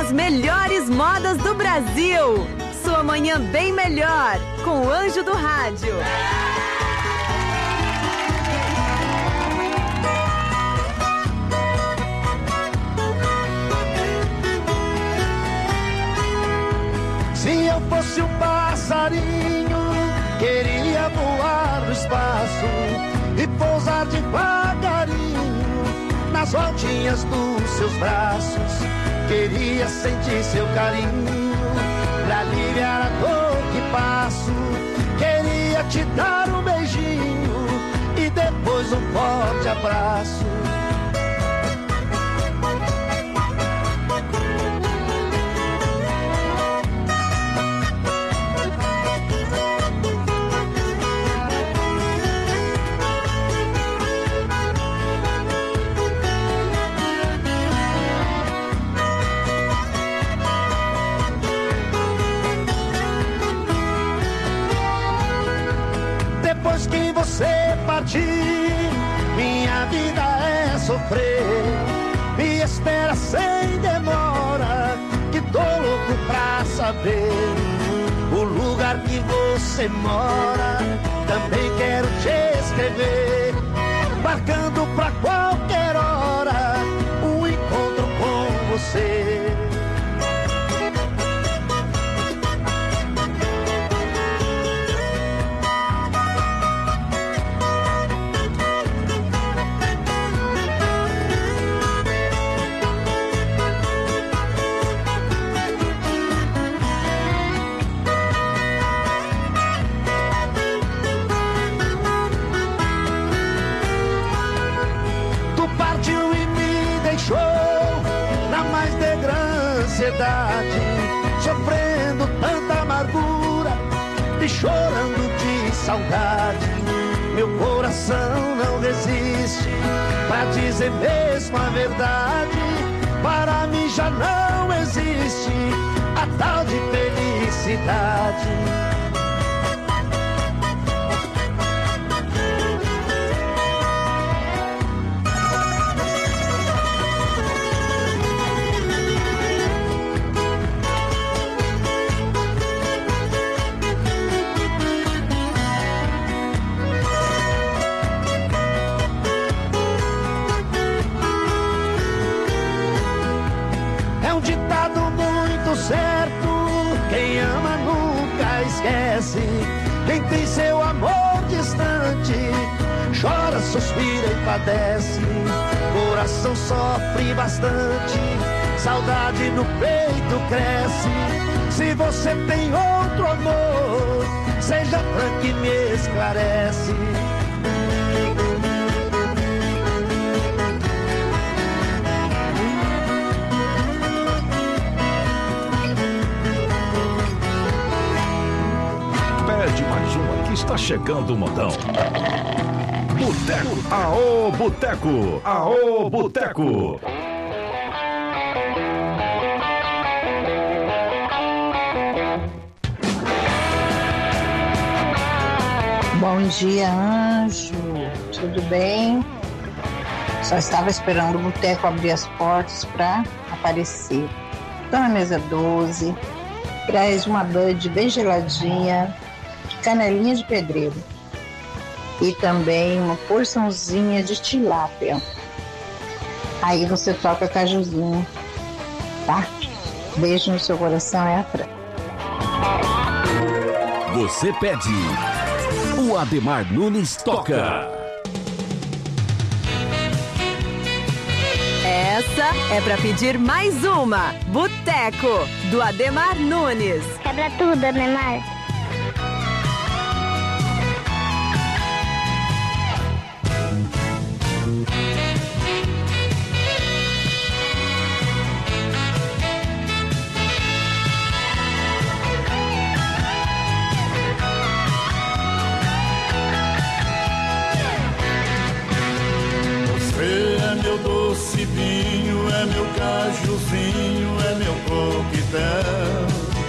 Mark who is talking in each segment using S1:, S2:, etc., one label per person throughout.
S1: As melhores modas do Brasil. Sua manhã bem melhor com o Anjo do Rádio.
S2: Se eu fosse um passarinho, queria voar no espaço e pousar devagarinho nas voltinhas dos seus braços. Queria sentir seu carinho pra aliviar a dor que passo. Queria te dar um beijinho e depois um forte abraço. Depois que você partir, minha vida é sofrer. Me espera sem demora, que tô louco pra saber o lugar que você mora. Também quero te escrever, marcando pra qualquer hora um encontro com você. Sofrendo tanta amargura e chorando de saudade. Meu coração não resiste pra dizer mesmo a verdade. Para mim já não existe a tal de felicidade. Certo, quem ama nunca esquece. Quem tem seu amor distante chora, suspira e padece. Coração sofre bastante, saudade no peito cresce. Se você tem outro amor, seja franco e me esclarece.
S3: De mais uma que está chegando o modão. Boteco, aô Boteco, aô Boteco.
S4: Bom dia, Anjo. Tudo bem? Só estava esperando o Boteco abrir as portas para aparecer. Estou na mesa 12. Traz uma Bud bem geladinha, canelinha de pedreiro e também uma porçãozinha de tilápia. Aí você toca cajuzinho, tá? Beijo no seu coração, é a Fran.
S5: Você pede, o Ademar Nunes toca.
S1: Essa é pra pedir mais uma. Boteco, do Ademar Nunes.
S6: Quebra tudo, Ademar.
S7: Doce vinho, é meu cajuzinho, é meu coquetel.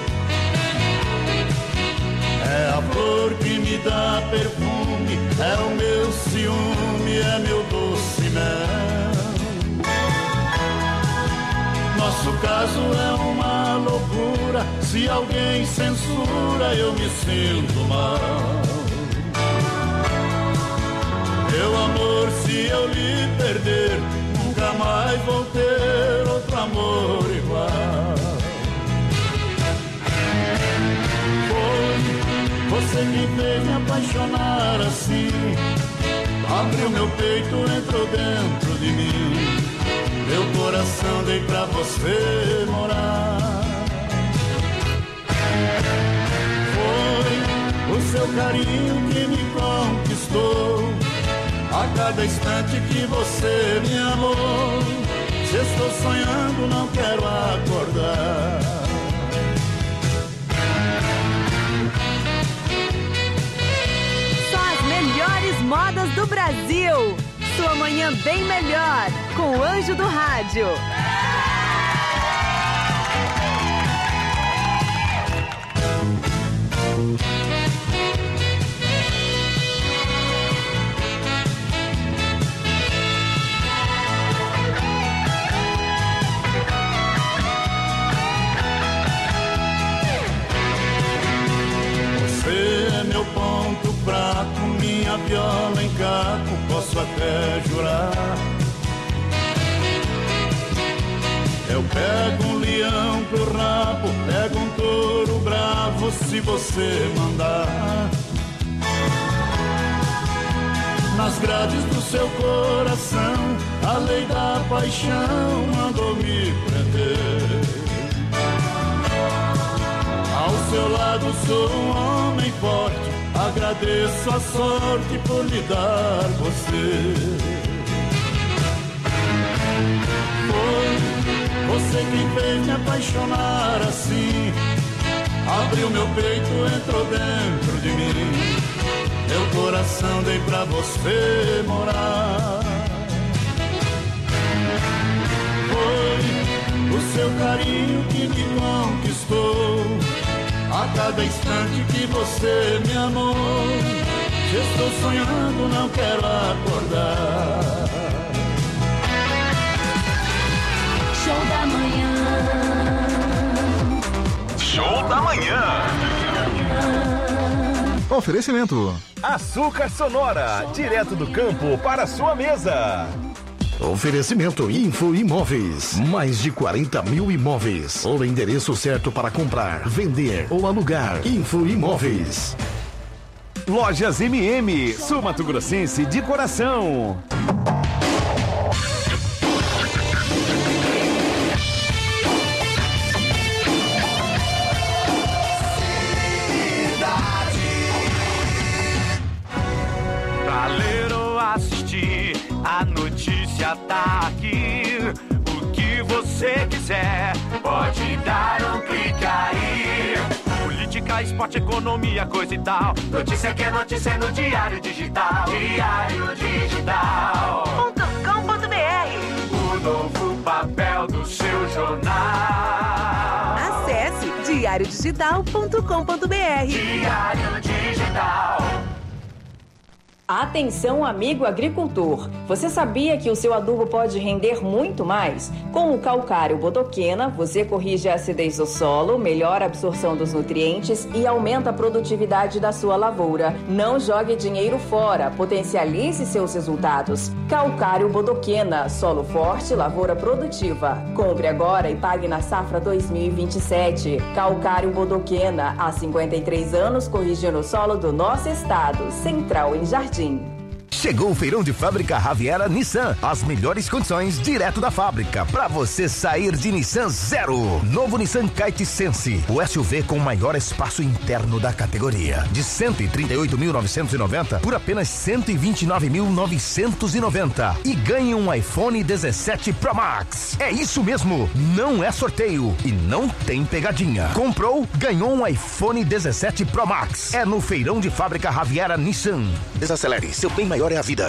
S7: É a flor que me dá perfume, é o meu ciúme, é meu doce mel. Nosso caso é um loucura, se alguém censura eu me sinto mal. Meu amor, se eu lhe perder, nunca mais vou ter outro amor igual. Foi você que fez me apaixonar assim, abriu meu peito, entrou dentro de mim, meu coração dei pra você morar. Foi o seu carinho que me conquistou, a cada instante que você me amou. Se estou sonhando, não quero acordar.
S1: Só as melhores modas do Brasil. Sua manhã bem melhor com o Anjo do Rádio.
S7: Meu ponto fraco, minha viola em caco, posso até jurar. Eu pego um leão pro rabo, pego um touro bravo, se você mandar. Nas grades do seu coração, a lei da paixão mandou me prender. Ao seu lado sou um homem forte, agradeço a sorte por lhe dar você. Foi você que fez me apaixonar assim, abriu meu peito, entrou dentro de mim, meu coração dei pra você morar. Foi o seu carinho que me conquistou, a cada instante que você me amou. Se estou sonhando, não quero acordar.
S6: Show da manhã.
S3: Show da manhã.
S8: Oferecimento:
S3: Açúcar Sonora, direto do campo para a sua mesa.
S8: Oferecimento Info Imóveis. Mais de 40 mil imóveis. O endereço certo para comprar, vender ou alugar. Info Imóveis.
S3: Lojas MM, Sul Mato Grossense de coração.
S9: Pra ler ou assistir, a notícia tá aqui. O que você quiser, pode dar um clique aí. Política, esporte, economia, coisa e tal. Notícia que é notícia no Diário Digital. Diário Digital.com.br. O novo papel do seu jornal.
S1: Acesse diariodigital.com.br.
S9: Diário Digital.
S10: Atenção, amigo agricultor! Você sabia que o seu adubo pode render muito mais? Com o calcário bodoquena, você corrige a acidez do solo, melhora a absorção dos nutrientes e aumenta a produtividade da sua lavoura. Não jogue dinheiro fora, potencialize seus resultados. Calcário bodoquena, solo forte, lavoura produtiva. Compre agora e pague na safra 2027. Calcário bodoquena, há 53 anos corrigindo o solo do nosso estado. Central em Jardim.
S11: Chegou o feirão de fábrica Raviera Nissan. As melhores condições direto da fábrica para você sair de Nissan zero. Novo Nissan Kite Sense, o SUV com maior espaço interno da categoria. De 138.990 por apenas 129.990 e ganhe um iPhone 17 Pro Max. É isso mesmo, não é sorteio e não tem pegadinha. Comprou, ganhou um iPhone 17 Pro Max. É no feirão de fábrica Raviera Nissan. Desacelere, seu bem maior é a vida.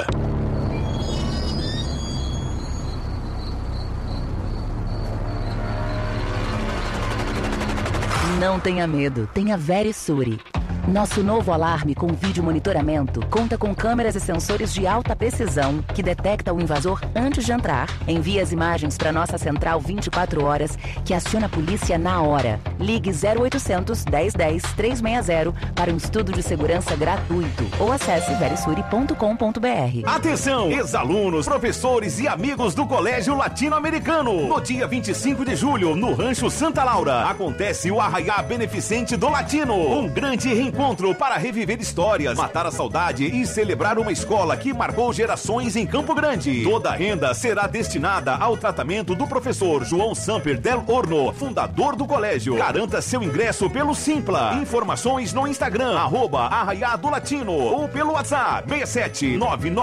S12: Não tenha medo, tenha Verisure. Nosso novo alarme com vídeo monitoramento conta com câmeras e sensores de alta precisão que detecta o invasor antes de entrar, envia as imagens para nossa central 24 horas, que aciona a polícia na hora. Ligue 0800 1010 360 para um estudo de segurança gratuito ou acesse verisuri.com.br.
S3: Atenção, ex-alunos, professores e amigos do Colégio Latino-Americano. No dia 25 de julho, no Rancho Santa Laura, acontece o Arraiá Beneficente do Latino. Um grande reencontro para reviver histórias, matar a saudade e celebrar uma escola que marcou gerações em Campo Grande. Toda a renda será destinada ao tratamento do professor João Samper Del Horno, fundador do colégio. Garanta seu ingresso pelo Simpla. Informações no Instagram, @Arraiá do Latino, ou pelo WhatsApp 67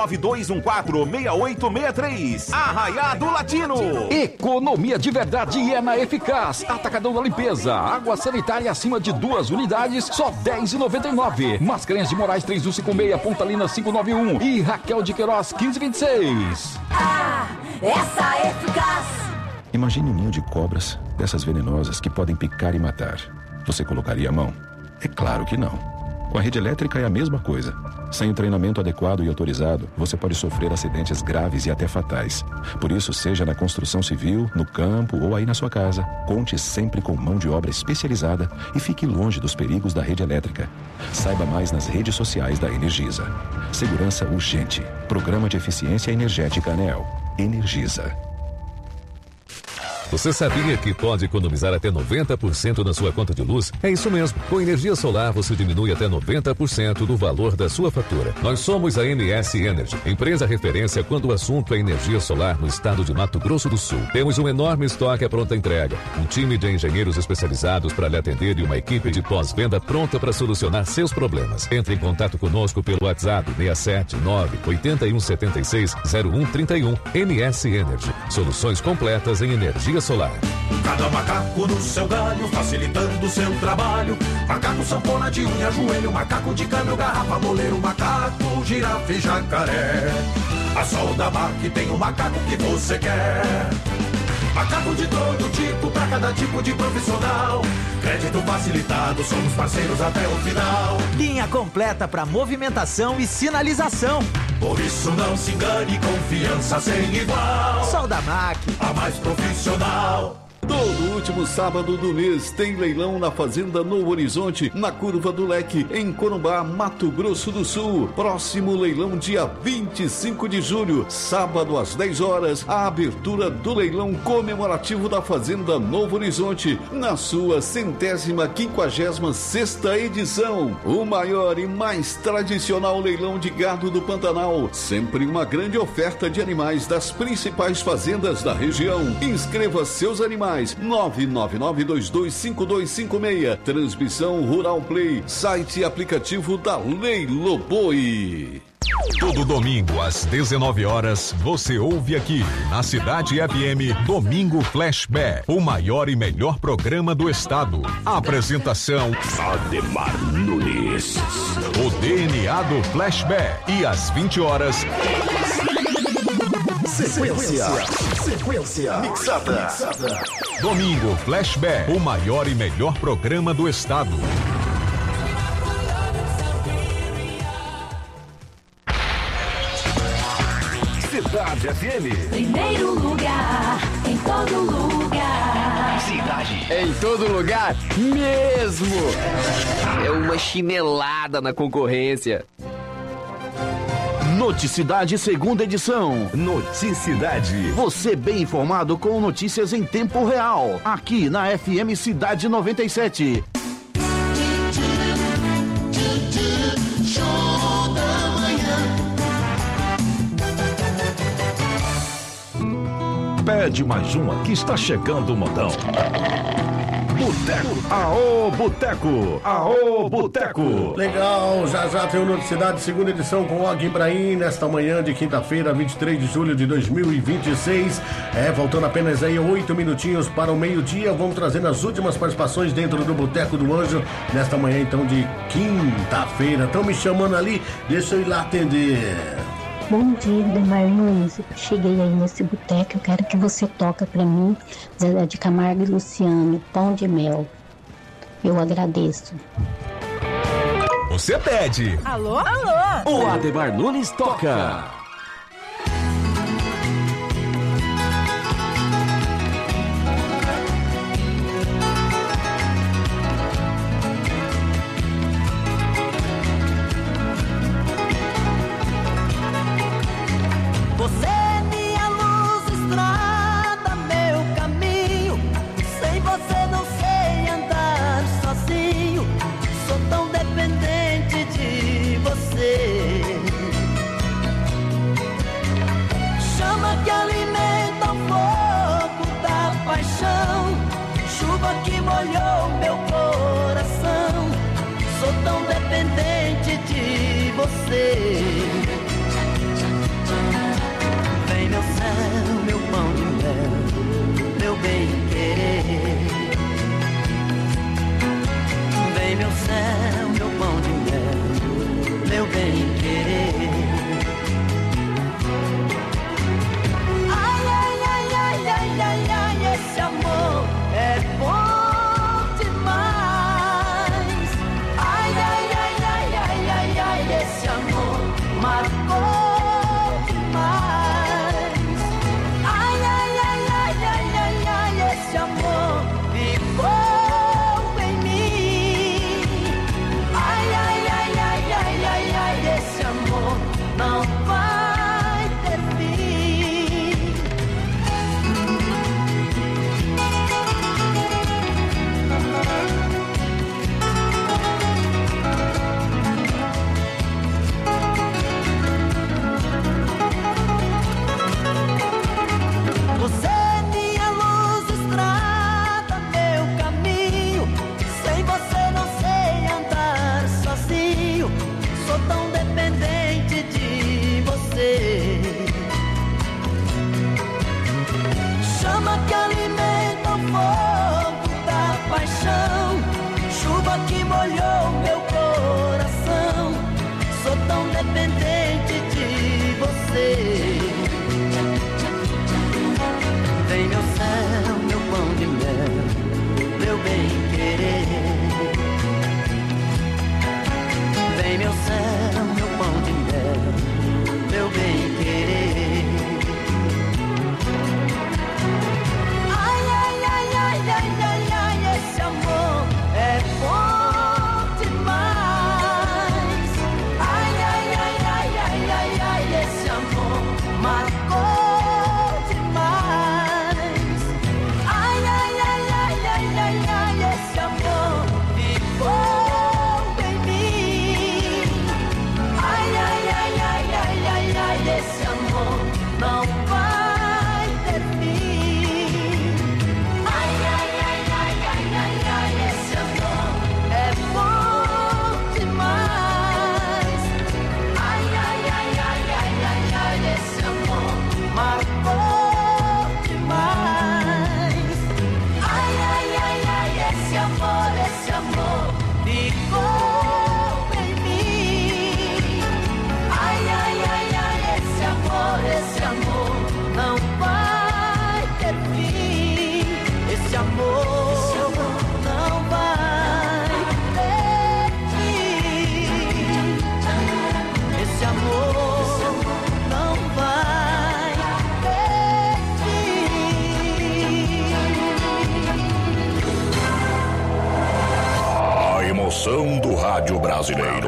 S3: 992146863. Arraiá do Latino.
S13: Economia de verdade é na Eficaz. Atacadão da limpeza. Água sanitária acima de 2 unidades, só R$10,99. Mascarenhas de Moraes 3156, Pontalina 591 e Raquel de Queiroz 1526.
S6: Essa é Eficaz.
S14: Imagine um ninho de cobras, dessas venenosas que podem picar e matar. Você colocaria a mão? É claro que não. Com a rede elétrica é a mesma coisa. Sem o treinamento adequado e autorizado, você pode sofrer acidentes graves e até fatais. Por isso, seja na construção civil, no campo ou aí na sua casa, conte sempre com mão de obra especializada e fique longe dos perigos da rede elétrica. Saiba mais nas redes sociais da Energisa. Segurança urgente. Programa de Eficiência Energética ANEEL. Energisa.
S15: Você sabia que pode economizar até 90% na sua conta de luz? É isso mesmo. Com energia solar, você diminui até 90% do valor da sua fatura. Nós somos a MS Energy, empresa referência quando o assunto é energia solar no estado de Mato Grosso do Sul. Temos um enorme estoque à pronta entrega, um time de engenheiros especializados para lhe atender e uma equipe de pós-venda pronta para solucionar seus problemas. Entre em contato conosco pelo WhatsApp 679-8176-0131. MS Energy. Soluções completas em energia solar.
S16: Cada macaco no seu galho, facilitando o seu trabalho. Macaco sanfona de unha, joelho, macaco de câmbio, garrafa, boleiro, macaco, girafa e jacaré. A Solda Mac tem o macaco que você quer. Macaco de todo tipo, pra cada tipo de profissional. Crédito facilitado, somos parceiros até o final.
S17: Linha completa pra movimentação e sinalização.
S16: Por isso não se engane, confiança sem igual.
S17: Solda Mac,
S16: a mais profissional.
S18: Todo último sábado do mês tem leilão na Fazenda Novo Horizonte, na Curva do Leque, em Corumbá, Mato Grosso do Sul. Próximo leilão dia 25 de julho, sábado às 10 horas, a abertura do leilão comemorativo da Fazenda Novo Horizonte, na sua 156ª edição. O maior e mais tradicional leilão de gado do Pantanal. Sempre uma grande oferta de animais das principais fazendas da região. Inscreva seus animais 999225256. Transmissão Rural Play, site e aplicativo da Leiloboi.
S19: Todo domingo às 19 horas você ouve aqui na Cidade FM Domingo Flashback, o maior e melhor programa do estado. A apresentação Ademar Nunes. O DNA do Flashback e às 20 horas
S8: Sequência mixada.
S19: Domingo Flashback, o maior e melhor programa do estado.
S3: Cidade FM.
S6: Primeiro lugar, em todo lugar.
S3: Cidade.
S20: Em todo lugar mesmo. É uma chinelada na concorrência.
S21: Noticidade, segunda edição.
S3: Noticidade.
S21: Você bem informado com notícias em tempo real. Aqui na FM Cidade 97.
S3: Pede mais uma que está chegando o modão. Boteco. Aô, Boteco. Aô, Boteco.
S22: Legal, já tem o Noticidade, segunda edição com o Og Ibrahim, nesta manhã de quinta-feira, 23 de julho de 2026. Faltando apenas aí 8 minutinhos para o meio-dia. Vamos trazendo as últimas participações dentro do Boteco do Anjo, nesta manhã então de quinta-feira. Estão me chamando ali, deixa eu ir lá atender.
S23: Bom dia, Ademar Nunes. Cheguei aí nesse boteco, eu quero que você toca pra mim Zezé de Camargo e Luciano, Pão de Mel. Eu agradeço.
S2: você pede.
S1: Alô? Alô?
S2: O Ademar Nunes toca.
S6: Você é minha luz, estrada, meu caminho. Sem você não sei andar sozinho. Sou tão dependente de você. Chama que alimenta o fogo da paixão. Chuva que molhou meu coração. Sou tão dependente de você. Vem meu céu, meu pão de mel, meu bem querer. Vem meu céu, meu pão de mel, meu bem querer. Ai, ai, ai, ai, ai, ai, ai, esse amor é bom demais. Ai, ai, ai, ai, ai, ai, ai, esse amor marcou. Não vai ter fim. Você é minha luz, estrada, meu caminho. Sem você não sei andar sozinho. Sou tão dependente de você. Chama que alimenta o fogo da paixão. Chuva que molhou meu coração. Sou tão dependente de você. Vem meu céu, meu pão de mel, meu bem querer. Vem meu céu, meu pão de mel, meu bem querer. Ai, ai, ai, ai, ai, ai, ai, esse amor é bom demais. Ai, ai, ai, ai, ai, ai, ai, esse amor marcou demais. Ai, ai, ai, ai, ai, ai, ai, esse amor ficou. Esse amor não vai ter fim. Ai, ai, ai, ai, ai, ai, ai, esse amor é bom demais. Ai, ai, ai, ai, ai, ai, ai, esse amor marcou demais. Ai, ai, ai, ai, esse amor ficou em mim. Ai, ai, ai, ai, esse amor não vai ter fim. Esse amor não vai ter fim. Esse amor não vai ter fim.
S19: A emoção do rádio brasileiro.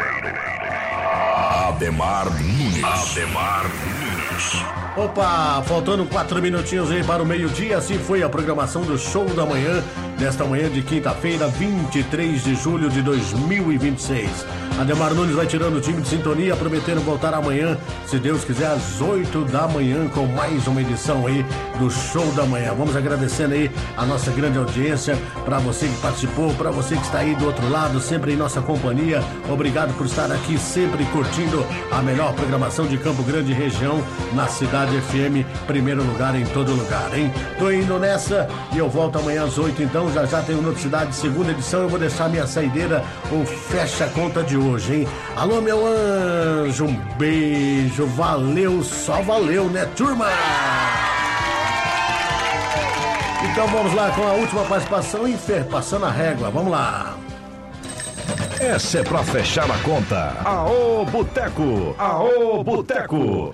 S19: Ademar Nunes.
S22: Opa, faltando 4 minutinhos aí para o meio-dia, assim foi a programação do Show da Manhã, nesta manhã de quinta-feira, 23 de julho de 2026. Ademar Nunes vai tirando o time de sintonia, prometendo voltar amanhã, se Deus quiser, às 8 da manhã, com mais uma edição aí do Show da Manhã. Vamos agradecendo aí a nossa grande audiência, para você que participou, para você que está aí do outro lado, sempre em nossa companhia. Obrigado por estar aqui, sempre curtindo a melhor programação de Campo Grande e região, na Cidade FM, primeiro lugar em todo lugar, hein? Tô indo nessa e eu volto amanhã às 8, então, já tem o Noticidade, segunda edição, eu vou deixar minha saideira, o fecha a conta de hoje, hein? Alô, meu anjo, um beijo, valeu, só valeu, né, turma? Então vamos lá com a última participação e passando a régua, vamos lá.
S2: Essa é pra fechar a conta. Aô, Boteco! Aô, Boteco!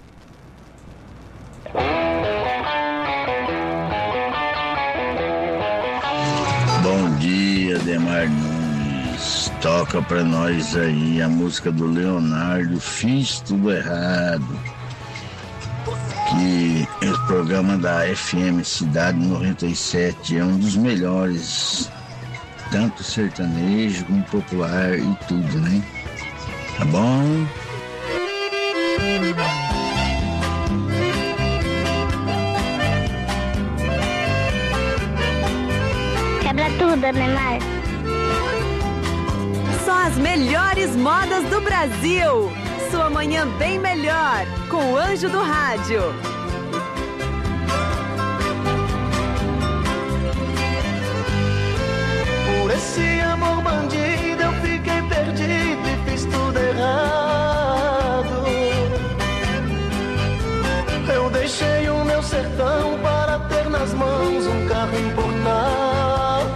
S4: Bom dia, Demar Nunes. Toca pra nós aí a música do Leonardo, Fiz Tudo Errado. Que o programa da FM Cidade 97 é um dos melhores, tanto sertanejo como popular e tudo, né? Tá bom?
S5: Quebra tudo, Neymar.
S1: Só as melhores modas do Brasil. Sua manhã bem melhor com o Anjo do Rádio.
S7: Por esse amor bandido eu fiquei perdido e fiz tudo errado. Eu deixei o meu sertão para ter nas mãos um carro importado.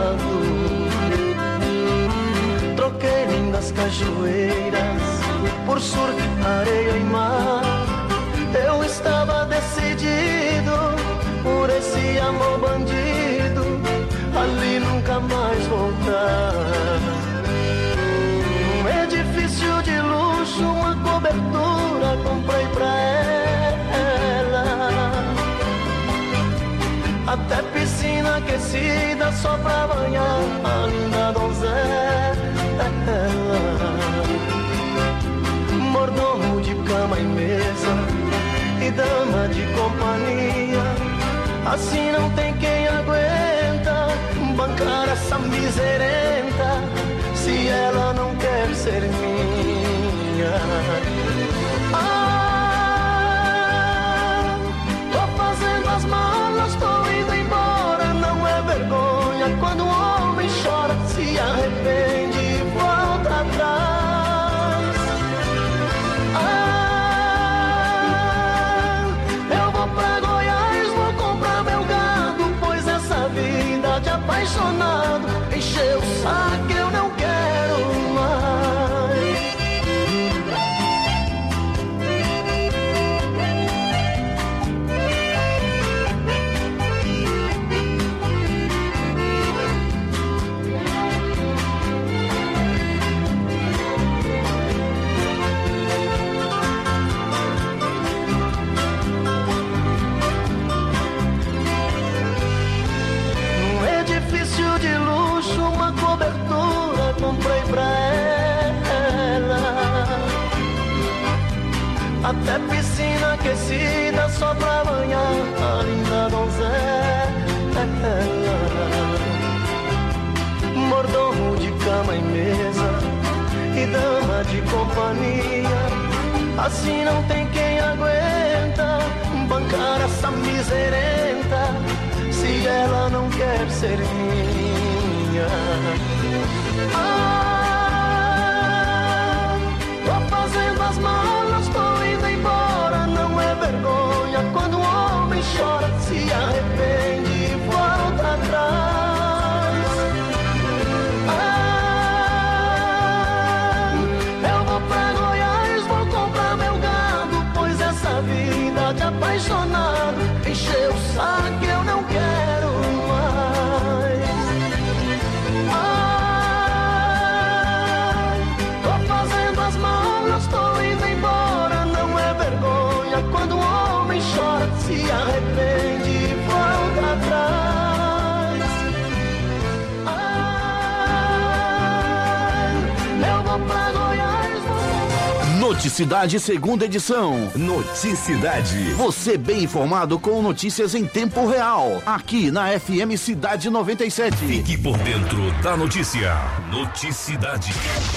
S7: Troquei lindas cajueiras por surf, areia e mar. Eu estava decidido por esse amor bandido, ali nunca mais voltar. Um edifício de luxo, uma cobertura comprei pra ela. Até piscina aquecida só pra banhar a linda donzela. Mordomo de cama e mesa e dama de companhia. Assim não tem quem aguenta bancar essa miserenta, se ela não quer ser minha. Tô fazendo as malas, tô indo embora. Não é vergonha quando um homem chora, se arrepende e volta atrás. Apaixonado, encheu o saco, eu não quero mais. De luxo, uma cobertura comprei pra ela. Até piscina aquecida só pra banhar a linda donzela. Mordomo de cama e mesa e dama de companhia. Assim não tem quem aguenta bancar essa miserenta, se ela não quer ser minha. Tô fazendo as malas, tô indo embora. Não é vergonha quando um homem chora, se arrepende e volta atrás. Eu vou pra Goiás, vou comprar meu gado, pois essa vida de apaixonado encheu o saco, eu não quero mais. Tô fazendo as malas, tô indo embora. Não é vergonha quando um homem chora, se arrepende e volta atrás. Eu vou pra Goiás,
S21: Noticidade, segunda edição.
S2: Noticidade.
S21: Você bem informado com notícias em tempo real. Aqui na FM Cidade 97.
S2: Fique por dentro da notícia. Noticidade.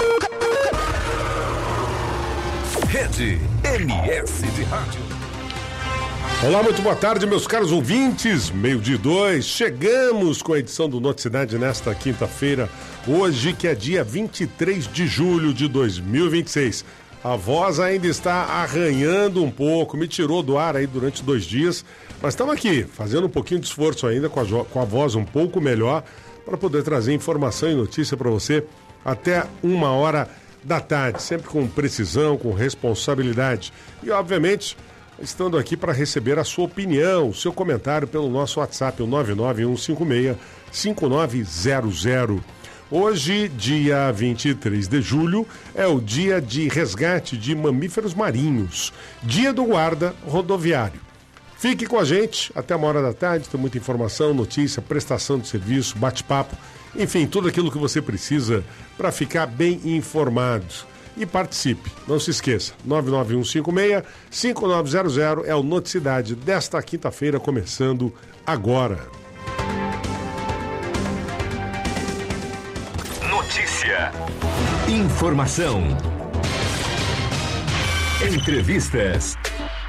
S2: Rede MS de Rádio.
S22: Olá, muito boa tarde, meus caros ouvintes. 12:02. Chegamos com a edição do Noticidade nesta quinta-feira. Hoje, que é dia 23 de julho de 2026. A voz ainda está arranhando um pouco, me tirou do ar aí durante 2 dias, mas estamos aqui, fazendo um pouquinho de esforço ainda, com a voz um pouco melhor, para poder trazer informação e notícia para você até 1h da tarde, sempre com precisão, com responsabilidade. E, obviamente, estando aqui para receber a sua opinião, o seu comentário pelo nosso WhatsApp, o 99156-5900. Hoje, dia 23 de julho, é o dia de resgate de mamíferos marinhos, dia do guarda rodoviário. Fique com a gente até 1h da tarde, tem muita informação, notícia, prestação de serviço, bate-papo, enfim, tudo aquilo que você precisa para ficar bem informado. E participe, não se esqueça, 99156-5900 é o Noticidade desta quinta-feira, começando agora.
S2: Notícia, informação, entrevistas.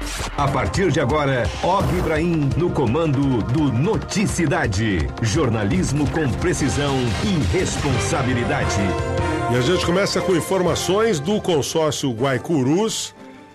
S2: A partir de agora, Og Ibrahim no comando do Noticidade. Jornalismo com precisão e responsabilidade.
S22: E a gente começa com informações do consórcio Guaicurus.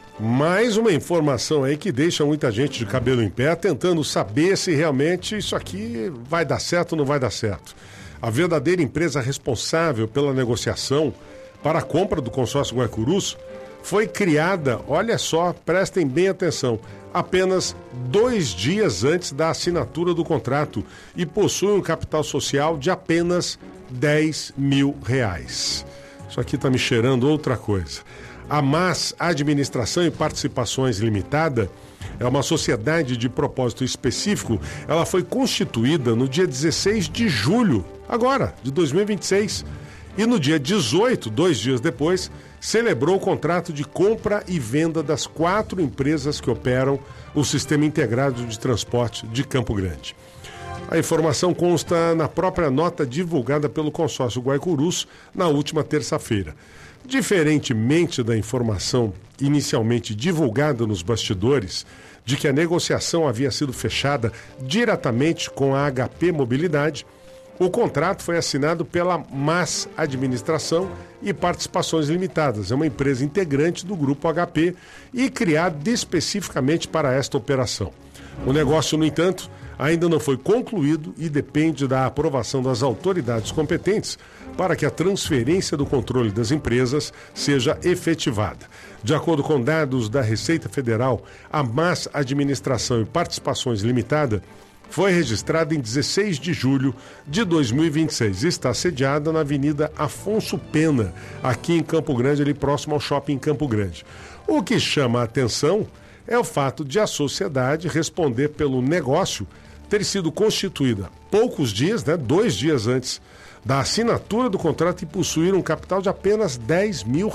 S22: Mais uma informação aí que deixa muita gente de cabelo em pé, tentando saber se realmente isso aqui vai dar certo ou não vai dar certo. A verdadeira empresa responsável pela negociação para a compra do consórcio Guaicurus foi criada, olha só, prestem bem atenção, apenas 2 dias antes da assinatura do contrato e possui um capital social de apenas R$10 mil. Isso aqui está me cheirando outra coisa. A MAS Administração e Participações Limitada é uma sociedade de propósito específico. Ela foi constituída no dia 16 de julho, agora, de 2026. E no dia 18, 2 dias depois, celebrou o contrato de compra e venda das 4 empresas que operam o Sistema Integrado de Transporte de Campo Grande. A informação consta na própria nota divulgada pelo consórcio Guaicurus na última terça-feira. Diferentemente da informação inicialmente divulgada nos bastidores, de que a negociação havia sido fechada diretamente com a HP Mobilidade, o contrato foi assinado pela MAS Administração e Participações Limitadas. É uma empresa integrante do Grupo HP e criada especificamente para esta operação. O negócio, no entanto, ainda não foi concluído e depende da aprovação das autoridades competentes para que a transferência do controle das empresas seja efetivada. De acordo com dados da Receita Federal, a MAS Administração e Participações Limitada foi registrada em 16 de julho de 2026 e está sediada na Avenida Afonso Pena, aqui em Campo Grande, ali próximo ao Shopping Campo Grande. O que chama a atenção é o fato de a sociedade responder pelo negócio ter sido constituída poucos dias, 2 dias antes da assinatura do contrato e possuir um capital de apenas R$10 mil.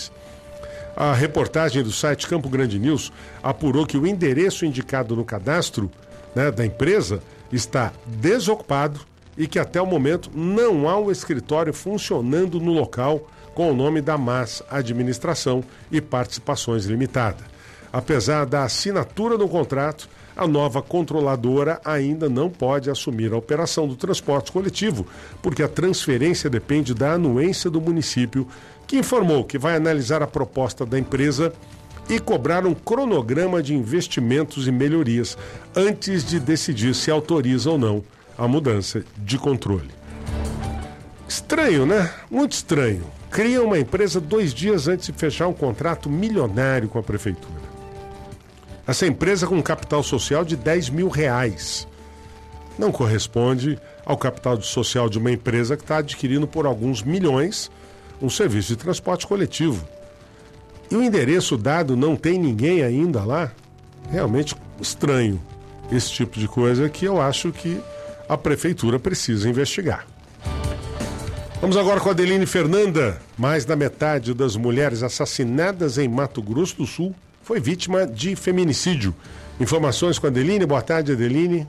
S22: A reportagem do site Campo Grande News apurou que o endereço indicado no cadastro da empresa está desocupado e que até o momento não há um escritório funcionando no local com o nome da MAS Administração e Participações Limitada. Apesar da assinatura do contrato, a nova controladora ainda não pode assumir a operação do transporte coletivo, porque a transferência depende da anuência do município, que informou que vai analisar a proposta da empresa e cobrar um cronograma de investimentos e melhorias antes de decidir se autoriza ou não a mudança de controle. Estranho, né? Muito estranho. Cria uma empresa 2 dias antes de fechar um contrato milionário com a prefeitura. Essa empresa com um capital social de R$10 mil não corresponde ao capital social de uma empresa que está adquirindo por alguns milhões um serviço de transporte coletivo. E o endereço dado não tem ninguém ainda lá? Realmente estranho esse tipo de coisa que eu acho que a prefeitura precisa investigar. Vamos agora com a Adeline Fernanda. Mais da metade das mulheres assassinadas em Mato Grosso do Sul foi vítima de feminicídio. Informações com a Adeline. Boa tarde, Adeline.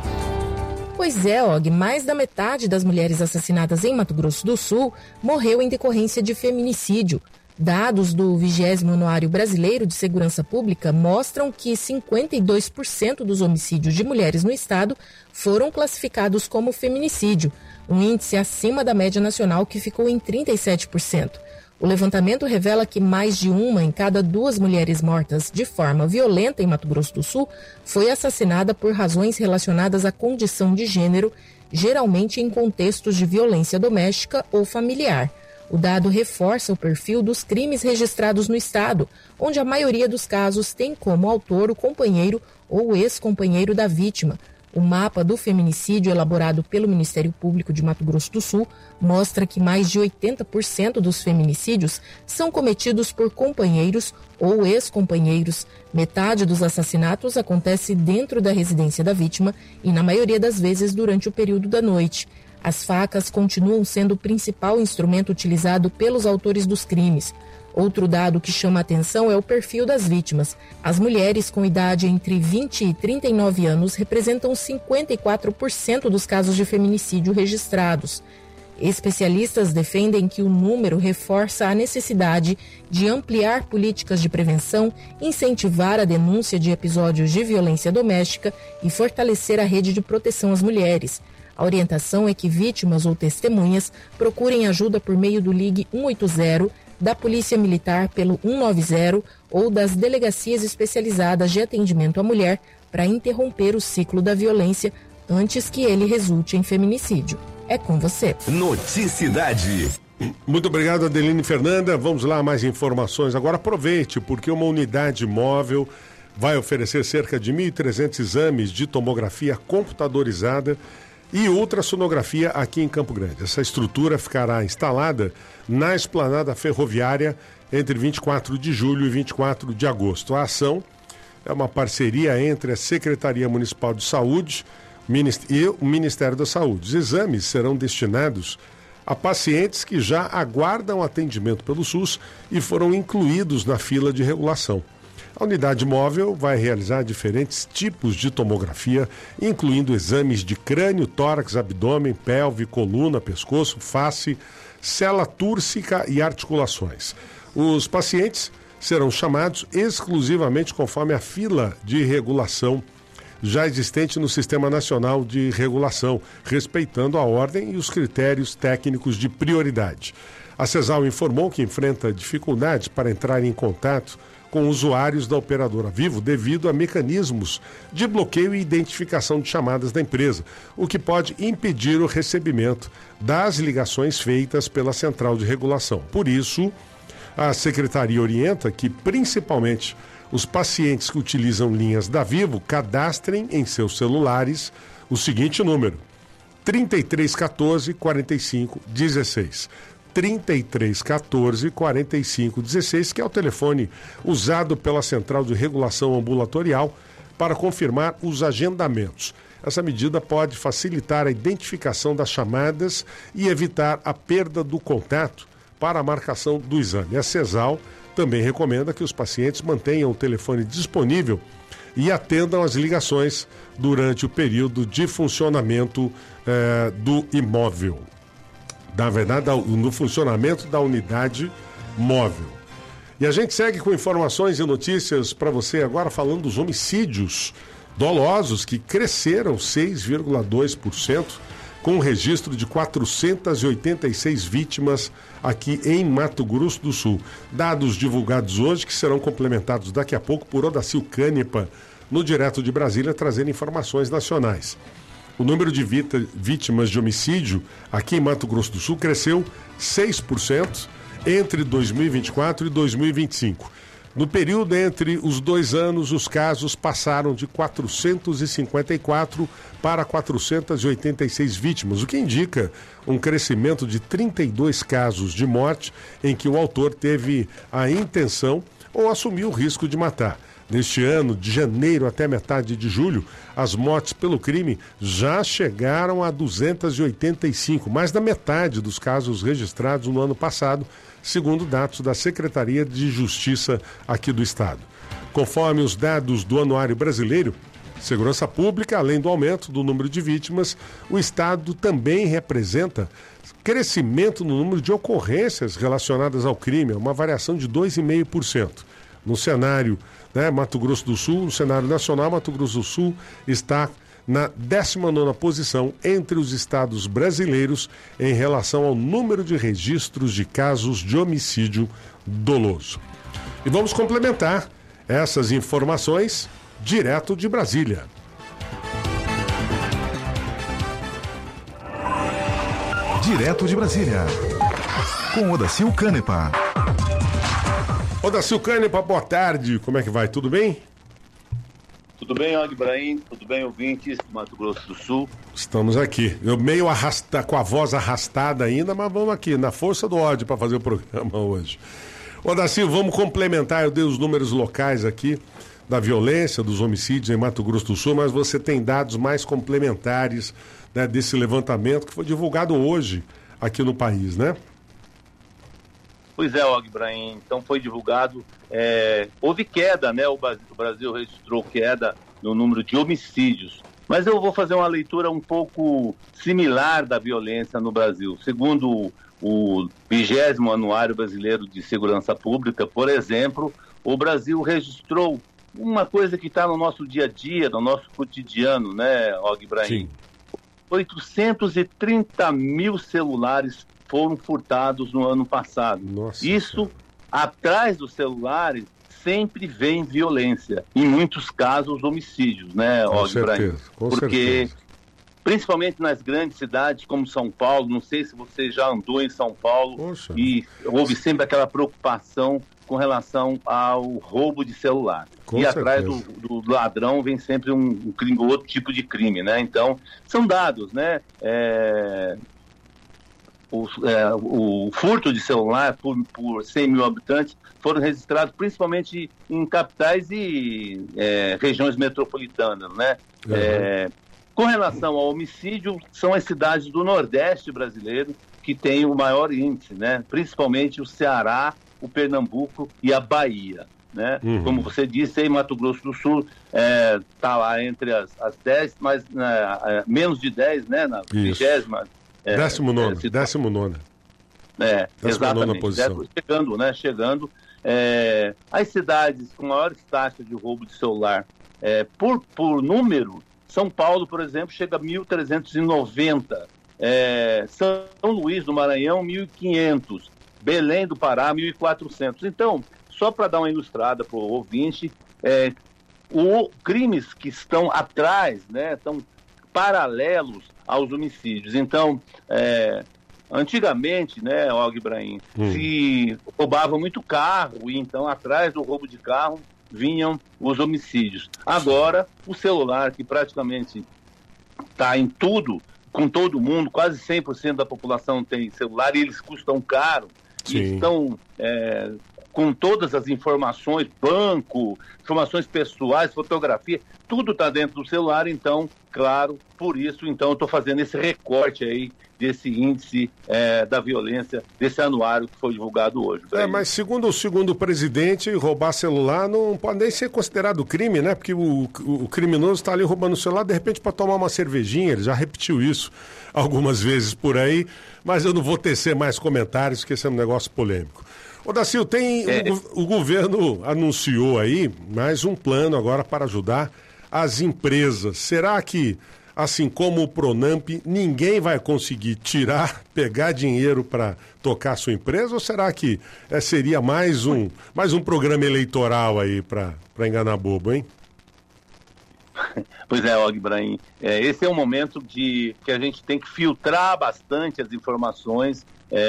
S9: Pois é, Og, mais da metade das mulheres assassinadas em Mato Grosso do Sul morreu em decorrência de feminicídio. Dados do 20º Anuário Brasileiro de Segurança Pública mostram que 52% dos homicídios de mulheres no estado foram classificados como feminicídio, um índice acima da média nacional que ficou em 37%. O levantamento revela que mais de 1 em cada 2 mulheres mortas de forma violenta em Mato Grosso do Sul foi assassinada por razões relacionadas à condição de gênero, geralmente em contextos de violência doméstica ou familiar. O dado reforça o perfil dos crimes registrados no estado, onde a maioria dos casos tem como autor o companheiro ou ex-companheiro da vítima. O mapa do feminicídio elaborado pelo Ministério Público de Mato Grosso do Sul mostra que mais de 80% dos feminicídios são cometidos por companheiros ou ex-companheiros. Metade dos assassinatos acontece dentro da residência da vítima e, na maioria das vezes, durante o período da noite. As facas continuam sendo o principal instrumento utilizado pelos autores dos crimes. Outro dado que chama a atenção é o perfil das vítimas. As mulheres com idade entre 20 e 39 anos representam 54% dos casos de feminicídio registrados. Especialistas defendem que o número reforça a necessidade de ampliar políticas de prevenção, incentivar a denúncia de episódios de violência doméstica e fortalecer a rede de proteção às mulheres. A orientação é que vítimas ou testemunhas procurem ajuda por meio do Ligue 180, da Polícia Militar pelo 190 ou das delegacias especializadas de atendimento à mulher para interromper o ciclo da violência antes que ele resulte em feminicídio. É com você.
S2: Noticidade.
S22: Muito obrigado, Adeline Fernanda. Vamos lá, mais informações. Agora aproveite, porque uma unidade móvel vai oferecer cerca de 1.300 exames de tomografia computadorizada e ultrassonografia aqui em Campo Grande. Essa estrutura ficará instalada na esplanada ferroviária entre 24 de julho e 24 de agosto. A ação é uma parceria entre a Secretaria Municipal de Saúde e o Ministério da Saúde. Os exames serão destinados a pacientes que já aguardam atendimento pelo SUS e foram incluídos na fila de regulação. A unidade móvel vai realizar diferentes tipos de tomografia, incluindo exames de crânio, tórax, abdômen, pelve, coluna, pescoço, face, célula túrcica e articulações. Os pacientes serão chamados exclusivamente conforme a fila de regulação já existente no Sistema Nacional de Regulação, respeitando a ordem e os critérios técnicos de prioridade. A CESAL informou que enfrenta dificuldades para entrar em contato com usuários da operadora Vivo devido a mecanismos de bloqueio e identificação de chamadas da empresa, o que pode impedir o recebimento das ligações feitas pela Central de Regulação. Por isso, a Secretaria orienta que, principalmente, os pacientes que utilizam linhas da Vivo cadastrem em seus celulares o seguinte número: 3314 45 16. 3314 45 16, que é o telefone usado pela Central de Regulação Ambulatorial para confirmar os agendamentos. Essa medida pode facilitar a identificação das chamadas e evitar a perda do contato para a marcação do exame. A CESAL também recomenda que os pacientes mantenham o telefone disponível e atendam as ligações durante o período de funcionamento do imóvel. Na verdade, no funcionamento da unidade móvel. E a gente segue com informações e notícias para você agora, falando dos homicídios dolosos que cresceram 6,2%, com um registro de 486 vítimas aqui em Mato Grosso do Sul. Dados divulgados hoje que serão complementados daqui a pouco por Odacil Canepa, no Direto de Brasília, trazendo informações nacionais. O número de vítimas de homicídio aqui em Mato Grosso do Sul cresceu 6% entre 2024 e 2025. No período entre os 2 anos, os casos passaram de 454 para 486 vítimas, o que indica um crescimento de 32 casos de morte em que o autor teve a intenção ou assumiu o risco de matar. Neste ano, de janeiro até metade de julho, as mortes pelo crime já chegaram a 285, mais da metade dos casos registrados no ano passado, segundo dados da Secretaria de Justiça aqui do Estado. Conforme os dados do Anuário Brasileiro, Segurança Pública, além do aumento do número de vítimas, o Estado também representa crescimento no número de ocorrências relacionadas ao crime, uma variação de 2,5%. No cenário Mato Grosso do Sul, no cenário nacional, Mato Grosso do Sul está na 19ª posição entre os estados brasileiros em relação ao número de registros de casos de homicídio doloso. E vamos complementar essas informações direto de Brasília.
S2: Direto de Brasília.
S10: com Odacil Canepa.
S22: Odacil Canepa, boa tarde. Como é que vai? Tudo bem?
S11: Tudo bem, Og Ibrahim? Tudo bem, ouvintes do Mato Grosso do Sul?
S22: Estamos aqui. Eu meio com a voz arrastada ainda, mas vamos aqui, na força do ódio, para fazer o programa hoje. Odacil, vamos complementar. Eu dei os números locais aqui da violência, dos homicídios em Mato Grosso do Sul, mas você tem dados mais complementares, né, desse levantamento que foi divulgado hoje aqui no país, né?
S11: Pois é, Og Ibrahim. Então foi divulgado, houve queda, né? O Brasil registrou queda no número de homicídios. Mas eu vou fazer uma leitura um pouco similar da violência no Brasil. Segundo o 20º Anuário Brasileiro de Segurança Pública, por exemplo, o Brasil registrou uma coisa que está no nosso dia a dia, no nosso cotidiano, né, Og Ibrahim? Sim. 830 mil celulares foram furtados no ano passado. Nossa. Isso, atrás dos celulares, sempre vem violência. Em muitos casos, homicídios, né, Og Ibrahim? Porque, principalmente nas grandes cidades como São Paulo, não sei se você já andou em São Paulo, e houve sempre aquela preocupação com relação ao roubo de celular. Com certeza. Atrás do ladrão vem sempre um crime, outro tipo de crime, né? Então, são dados, né? O furto de celular por 100 mil habitantes foram registrados principalmente em capitais e regiões metropolitanas, né? Uhum. Com relação ao homicídio, são as cidades do Nordeste brasileiro que têm o maior índice, né? Principalmente o Ceará, o Pernambuco e a Bahia, né? Uhum. Como você disse, aí Mato Grosso do Sul está lá entre as 10, mas menos de 10, né? Na 20ª. 19ª. Exatamente. Posição. Chegando. As cidades com maiores taxas de roubo de celular, por número, São Paulo, por exemplo, chega a 1.390. São Luís do Maranhão, 1.500. Belém do Pará, 1.400. Então, só para dar uma ilustrada para o ouvinte, crimes que estão atrás, né, estão paralelos aos homicídios. Então, antigamente, né, Og Ibrahim, se roubava muito carro, e então atrás do roubo de carro vinham os homicídios. Agora, o celular, que praticamente está em tudo, com todo mundo, quase 100% da população tem celular, e eles custam caro, e estão com todas as informações, banco, informações pessoais, fotografia, tudo está dentro do celular. Então, claro, por isso, então, eu estou fazendo esse recorte aí desse índice da violência, desse anuário que foi divulgado hoje.
S22: Mas segundo o presidente, roubar celular não pode nem ser considerado crime, né? Porque o criminoso está ali roubando o celular, de repente, para tomar uma cervejinha. Ele já repetiu isso algumas vezes por aí, mas eu não vou tecer mais comentários, porque esse é um negócio polêmico. Odacil, o governo anunciou aí mais um plano agora para ajudar as empresas. Será que, assim como o Pronamp, ninguém vai conseguir pegar dinheiro para tocar a sua empresa? Ou será que seria mais um programa eleitoral aí para enganar bobo, hein?
S11: Pois é, Og Ibrahim. Esse é um momento que a gente tem que filtrar bastante as informações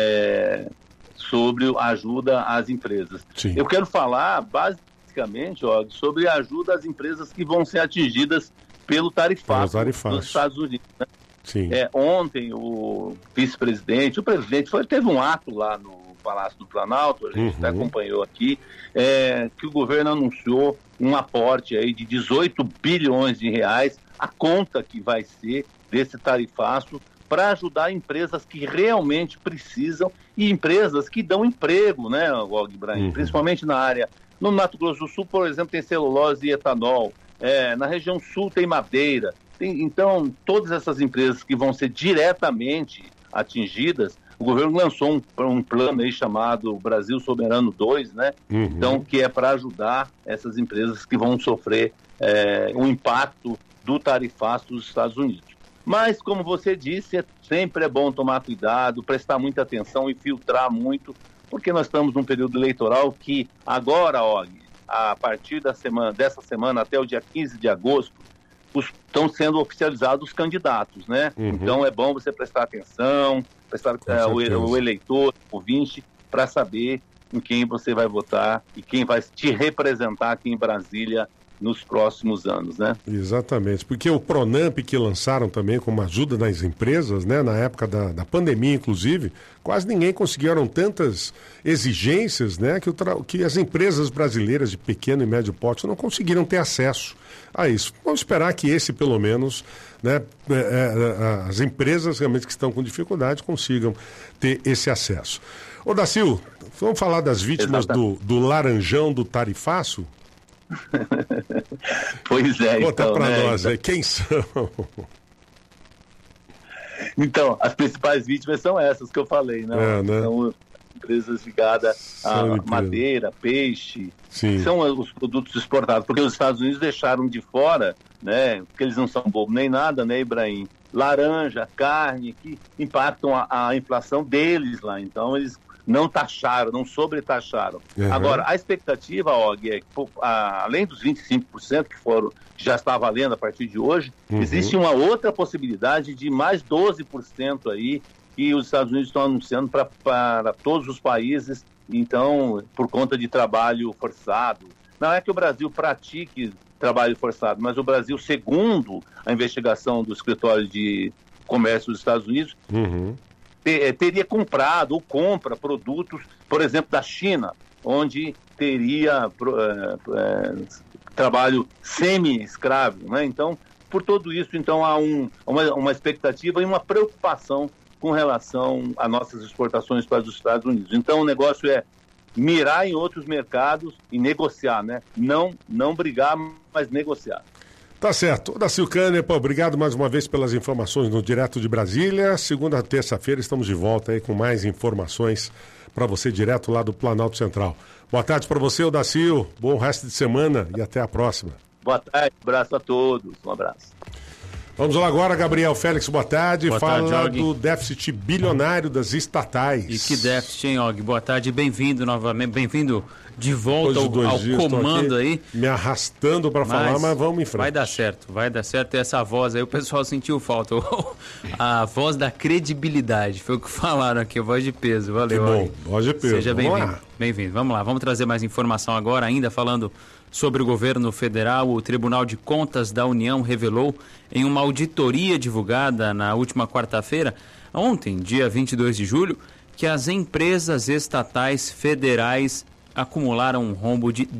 S11: sobre a ajuda às empresas. Sim. Eu quero falar, basicamente, sobre a ajuda às empresas que vão ser atingidas pelo tarifaço dos Estados Unidos. Né? Sim. Ontem, o vice-presidente, o presidente, teve um ato lá no Palácio do Planalto, a gente acompanhou aqui, que o governo anunciou um aporte aí de 18 bilhões de reais, a conta que vai ser desse tarifaço, para ajudar empresas que realmente precisam e empresas que dão emprego, né, Og Ibrahim? Principalmente na área. No Mato Grosso do Sul, por exemplo, tem celulose e etanol. Na região sul tem madeira. Então, todas essas empresas que vão ser diretamente atingidas, o governo lançou um plano aí chamado Brasil Soberano 2, né? Então, que é para ajudar essas empresas que vão sofrer o impacto do tarifaço dos Estados Unidos. Mas, como você disse, sempre é bom tomar cuidado, prestar muita atenção e filtrar muito, porque nós estamos num período eleitoral que agora, a partir dessa semana até o dia 15 de agosto, estão sendo oficializados os candidatos, né? Então é bom você prestar atenção, o eleitor, o ouvinte, para saber em quem você vai votar e quem vai te representar aqui em Brasília nos próximos anos, né?
S10: Exatamente, porque o Pronamp que lançaram também como ajuda das empresas, né, na época da pandemia, inclusive, quase ninguém conseguiram tantas exigências, né, que as empresas brasileiras de pequeno e médio porte não conseguiram ter acesso a isso. Vamos esperar que esse, pelo menos, né, as empresas realmente que estão com dificuldade consigam ter esse acesso. Ô, Dacil, vamos falar das vítimas do laranjão do tarifaço?
S11: Pois é.
S10: Conta
S11: então,
S10: para
S11: né?
S10: nós, quem são?
S11: Então, as principais vítimas são essas que eu falei, né? São empresas ligadas a madeira, peixe, são os produtos exportados, porque os Estados Unidos deixaram de fora, né? Porque eles não são bobos nem nada, né, Ibrahim? Laranja, carne, que impactam a inflação deles lá. Então, eles não taxaram, não sobretaxaram. Agora, a expectativa, Og, é que além dos 25% que já está valendo a partir de hoje, existe uma outra possibilidade de mais 12% aí que os Estados Unidos estão anunciando para todos os países, então, por conta de trabalho forçado. Não é que o Brasil pratique trabalho forçado, mas o Brasil, segundo a investigação do Escritório de Comércio dos Estados Unidos, teria comprado ou compra produtos, por exemplo, da China, onde teria trabalho semi-escravo, né? Então, por tudo isso, então, há uma expectativa e uma preocupação com relação a nossas exportações para os Estados Unidos. Então, o negócio é mirar em outros mercados e negociar, né? Não brigar, mas negociar.
S10: Tá certo. Dacil Canepa, obrigado mais uma vez pelas informações no Direto de Brasília. Segunda a terça-feira estamos de volta aí com mais informações para você direto lá do Planalto Central. Boa tarde para você, Dacil. Bom resto de semana e até a próxima.
S11: Boa tarde, um abraço a todos. Um abraço.
S10: Vamos lá agora, Gabriel Félix, boa tarde.
S12: Boa
S10: Fala
S12: tarde,
S10: do déficit bilionário das estatais.
S12: E que déficit, hein, Og? Boa tarde, bem-vindo novamente, bem-vindo de volta ao comando aí.
S10: Me arrastando para falar, mas vamos em frente.
S12: Vai dar certo. E essa voz aí, o pessoal sentiu falta. A voz da credibilidade, foi o que falaram aqui, a voz de peso. Valeu,
S10: que bom,
S12: Og.
S10: Voz de peso.
S12: Seja bem-vindo. Bem-vindo. Vamos lá, vamos trazer mais informação agora, ainda falando sobre o governo federal. O Tribunal de Contas da União revelou em uma auditoria divulgada na última quarta-feira, ontem, dia 22 de julho, que as empresas estatais federais acumularam um rombo de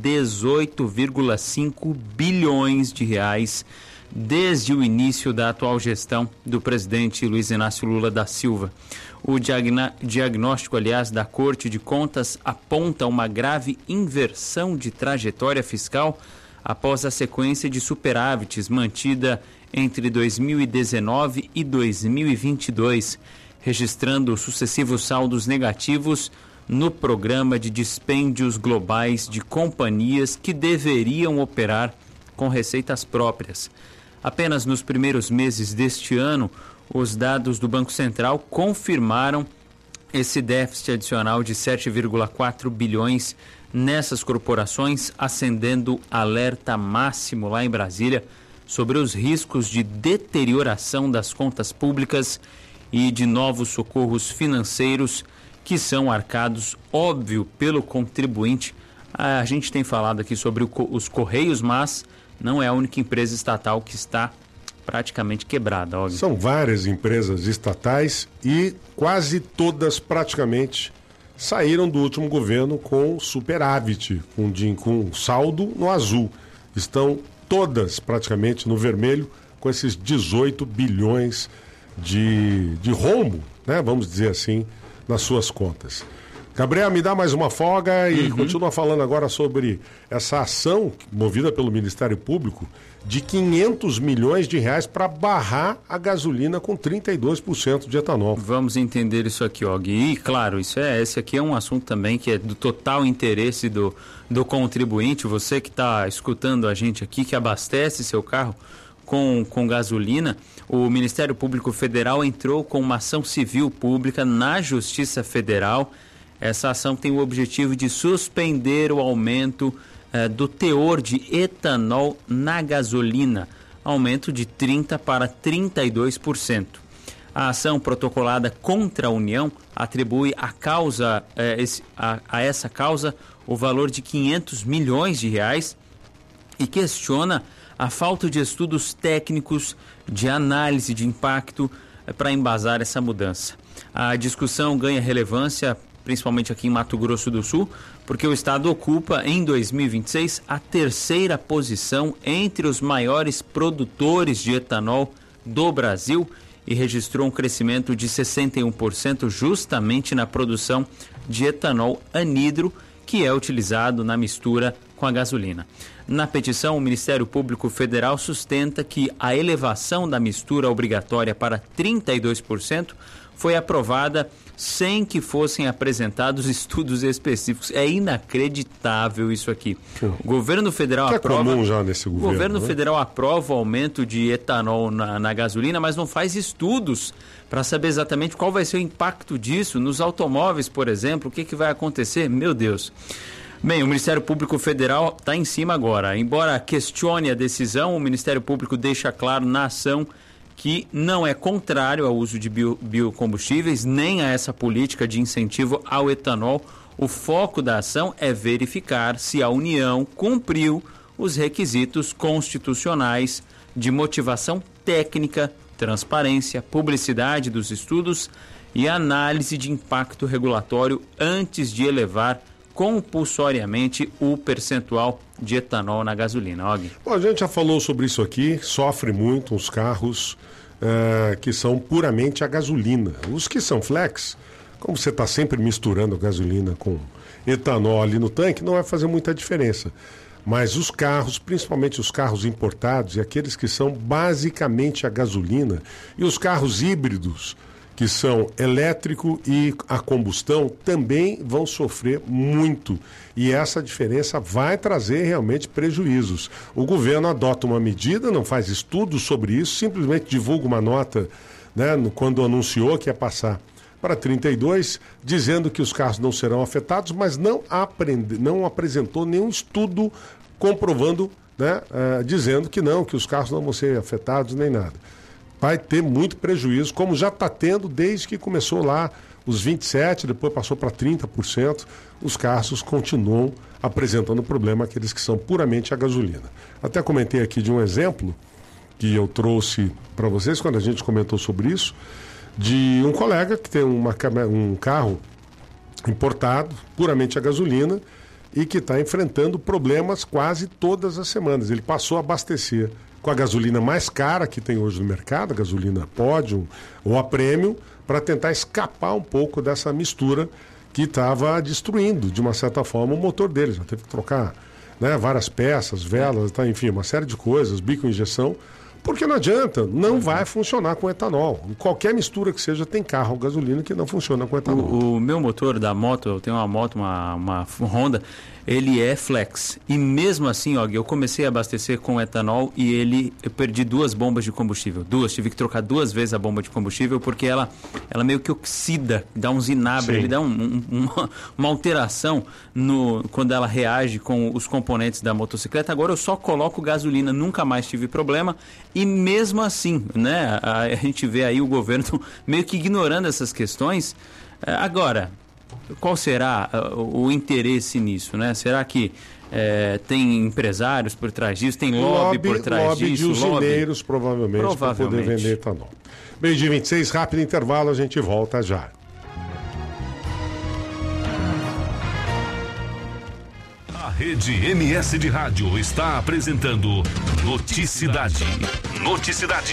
S12: 18,5 bilhões de reais desde o início da atual gestão do presidente Luiz Inácio Lula da Silva. O diagnóstico, aliás, da Corte de Contas aponta uma grave inversão de trajetória fiscal após a sequência de superávites mantida entre 2019 e 2022, registrando sucessivos saldos negativos no programa de dispêndios globais de companhias que deveriam operar com receitas próprias. Apenas nos primeiros meses deste ano, os dados do Banco Central confirmaram esse déficit adicional de 7,4 bilhões nessas corporações, acendendo alerta máximo lá em Brasília sobre os riscos de deterioração das contas públicas e de novos socorros financeiros que são arcados, óbvio, pelo contribuinte. A gente tem falado aqui sobre os Correios, mas não é a única empresa estatal que está praticamente quebrada. Óbvio.
S10: São várias empresas estatais e quase todas praticamente saíram do último governo com superávit, com saldo no azul. Estão todas praticamente no vermelho, com esses 18 bilhões de rombo, né? Vamos dizer assim, nas suas contas. Gabriel, me dá mais uma folga e continua falando agora sobre essa ação movida pelo Ministério Público de 500 milhões de reais para barrar a gasolina com 32% de etanol.
S12: Vamos entender isso aqui, Og. E, claro, esse aqui é um assunto também que é do total interesse do contribuinte. Você que está escutando a gente aqui, que abastece seu carro com gasolina, o Ministério Público Federal entrou com uma ação civil pública na Justiça Federal. Essa ação tem o objetivo de suspender o aumento do teor de etanol na gasolina, aumento de 30% para 32%. A ação protocolada contra a União atribui a essa causa o valor de 500 milhões de reais e questiona a falta de estudos técnicos de análise de impacto para embasar essa mudança. A discussão ganha relevância, principalmente aqui em Mato Grosso do Sul, porque o estado ocupa, em 2026, a 3ª posição entre os maiores produtores de etanol do Brasil e registrou um crescimento de 61% justamente na produção de etanol anidro, que é utilizado na mistura com a gasolina. Na petição, o Ministério Público Federal sustenta que a elevação da mistura obrigatória para 32% foi aprovada sem que fossem apresentados estudos específicos. É inacreditável isso aqui. O governo federal aprova...
S10: comum já nesse governo.
S12: O governo federal aprova o aumento de etanol na gasolina, mas não faz estudos para saber exatamente qual vai ser o impacto disso nos automóveis, por exemplo. O que vai acontecer? Meu Deus. Bem, o Ministério Público Federal está em cima agora. Embora questione a decisão, o Ministério Público deixa claro na ação que não é contrário ao uso de biocombustíveis, nem a essa política de incentivo ao etanol. O foco da ação é verificar se a União cumpriu os requisitos constitucionais de motivação técnica, transparência, publicidade dos estudos e análise de impacto regulatório antes de elevar compulsoriamente o percentual de etanol na gasolina. Og.
S10: Bom, a gente já falou sobre isso aqui, sofre muito os carros que são puramente a gasolina. Os que são flex, como você está sempre misturando a gasolina com etanol ali no tanque, não vai fazer muita diferença. Mas os carros, principalmente os carros importados e aqueles que são basicamente a gasolina, e os carros híbridos, que são elétrico e a combustão, também vão sofrer muito. E essa diferença vai trazer realmente prejuízos. O governo adota uma medida, não faz estudos sobre isso, simplesmente divulga uma nota, né, quando anunciou que ia passar para 32, dizendo que os carros não serão afetados, mas não apresentou nenhum estudo comprovando, né, dizendo que não, que os carros não vão ser afetados nem nada. Vai ter muito prejuízo, como já está tendo desde que começou lá os 27%, depois passou para 30%. Os carros continuam apresentando problema, aqueles que são puramente a gasolina. Até comentei aqui de um exemplo que eu trouxe para vocês quando a gente comentou sobre isso, de um colega que tem um carro importado, puramente a gasolina, e que está enfrentando problemas quase todas as semanas. Ele passou a abastecer com a gasolina mais cara que tem hoje no mercado, a gasolina Podium ou a Premium, para tentar escapar um pouco dessa mistura que estava destruindo, de uma certa forma, o motor dele. Já teve que trocar, né, várias peças, velas, tá, enfim, uma série de coisas, bico injeção, porque não adianta, não vai funcionar com etanol. Qualquer mistura que seja, tem carro ou gasolina que não funciona com etanol.
S12: O meu motor da moto, eu tenho uma moto, uma Honda, ele é flex. E mesmo assim, Og, eu comecei a abastecer com etanol e eu perdi 2 bombas de combustível. Tive que trocar 2 vezes a bomba de combustível porque ela meio que oxida, dá um zinabre, ele dá uma alteração quando ela reage com os componentes da motocicleta. Agora eu só coloco gasolina, nunca mais tive problema. E mesmo assim, né, a gente vê aí o governo meio que ignorando essas questões. Agora, qual será o interesse nisso, né? Será que tem empresários por trás disso, tem lobby por trás disso?
S10: De usineiros, provavelmente, para poder vender etanol. Meio-dia 26, rápido intervalo, a gente volta já.
S2: A Rede MS de Rádio está apresentando Noticidade. Noticidade.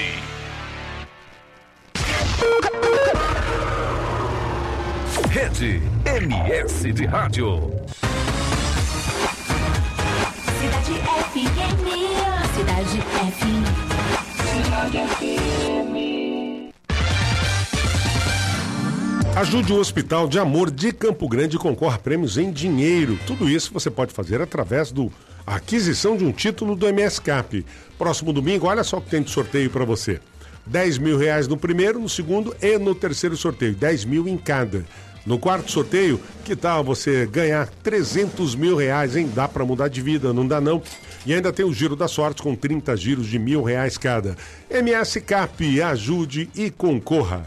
S2: Rede MS de Rádio.
S6: Cidade FM. Cidade FM. Cidade FM.
S10: Ajude o Hospital de Amor de Campo Grande e concorra a prêmios em dinheiro. Tudo isso você pode fazer através da aquisição de um título do MSCap. Próximo domingo, olha só o que tem de sorteio para você. R$10 mil no primeiro, no segundo e no terceiro sorteio. 10 mil em cada. No quarto sorteio, que tal você ganhar 300 mil reais, hein? Dá pra mudar de vida, não dá não? E ainda tem o Giro da Sorte com 30 giros de R$1.000 cada. MS Cap, ajude e concorra.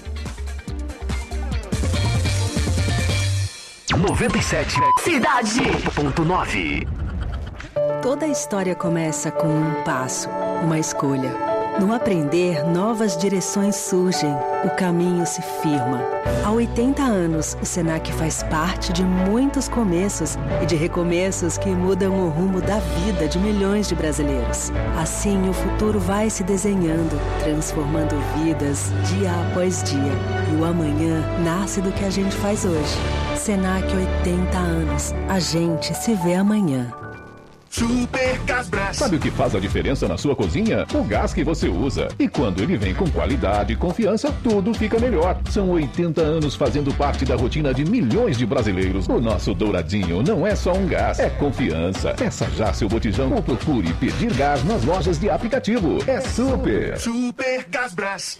S13: 97 Cidade.9.
S1: Toda história começa com um passo, uma escolha. No aprender, novas direções surgem, o caminho se firma. Há 80 anos, o Senac faz parte de muitos começos e de recomeços que mudam o rumo da vida de milhões de brasileiros. Assim, o futuro vai se desenhando, transformando vidas dia após dia. E o amanhã nasce do que a gente faz hoje. Senac 80 anos. A gente se vê amanhã.
S2: Super Gasbras. Sabe o que faz a diferença na sua cozinha? O gás que você usa. E quando ele vem com qualidade e confiança, tudo fica melhor. São 80 anos fazendo parte da rotina de milhões de brasileiros. O nosso Douradinho não é só um gás, é confiança. Peça já seu botijão ou procure pedir gás nas lojas de aplicativo. É super. Super Gasbras.